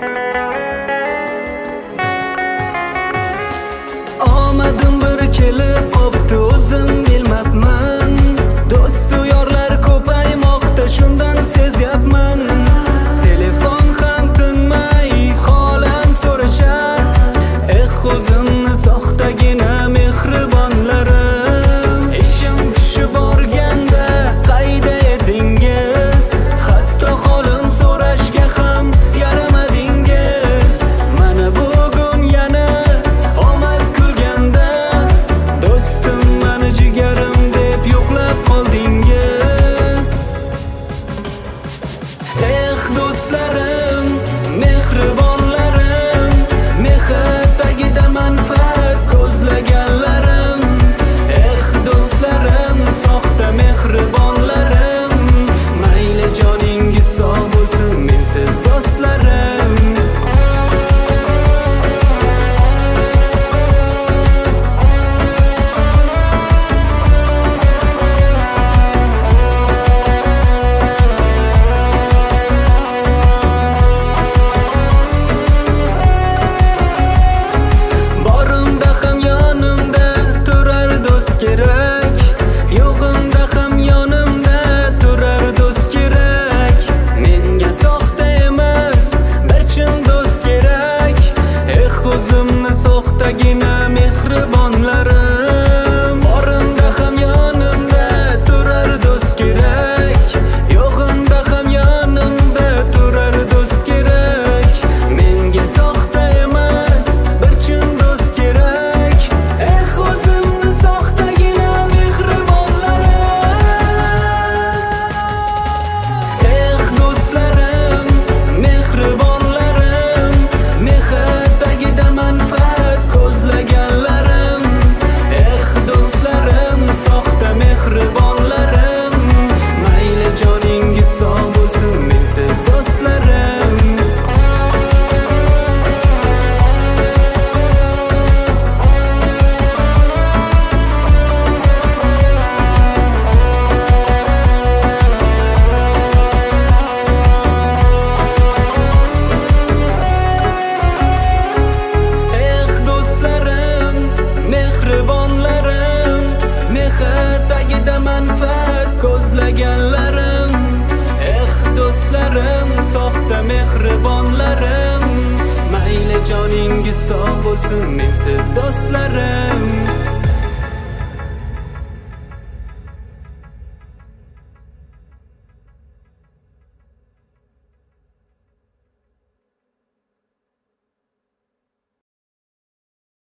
Omadim bir kelib qopti, o'zim bilmabman. Do'st u yorlar ko'paymoqda, shundan sezyapman. Telefon ham tinmay holam so'rashar. O'zimni soxtagina mehribonlarim. Ishim tushib borganda qayda edingiz? Hatto holim so'rashga ham yaramadingiz. Mana bugun yana omad kulganda, do'stim mani jigarim deb yo'qlab qoldingiz. Do'stlarim, mehribonlarim, mehr tagida manfaat ko'zlaganlarim. Do'stlarim, soxta mehribonlarim, mayli joningiz sog' bo'lsin, mensiz do'stlarim. Borimda ham yonimda turar do'st kerak, yo'g'imda ham yonimda turar do'st kerak. Menga soxta emas, bir chin do'st kerak. O'zimni soxtagina mehribonlarim. Borimda ham yonimda turar do'st kerak, yo'g'imda ham yonimda turar do'st kerak. Menga soxta emas, bir chin do'st kerak. O'zimni soxtagina mehribonlarim. Do'stlarim, mehribonlarim, mehr tagida manfaat ko'zlaganlarim. Do'stlarim, soxta mehribonlarim, mayli joningiz sog' bo'lsin, mensiz do'stlarim. Do'stlarim, mehribonlarim, mehr tagida manfaat ko'zlaganlarim. Do'stlarim, soxta mehribonlarim, mayli joningiz sog' bo'lsin, mensiz do'stlarim.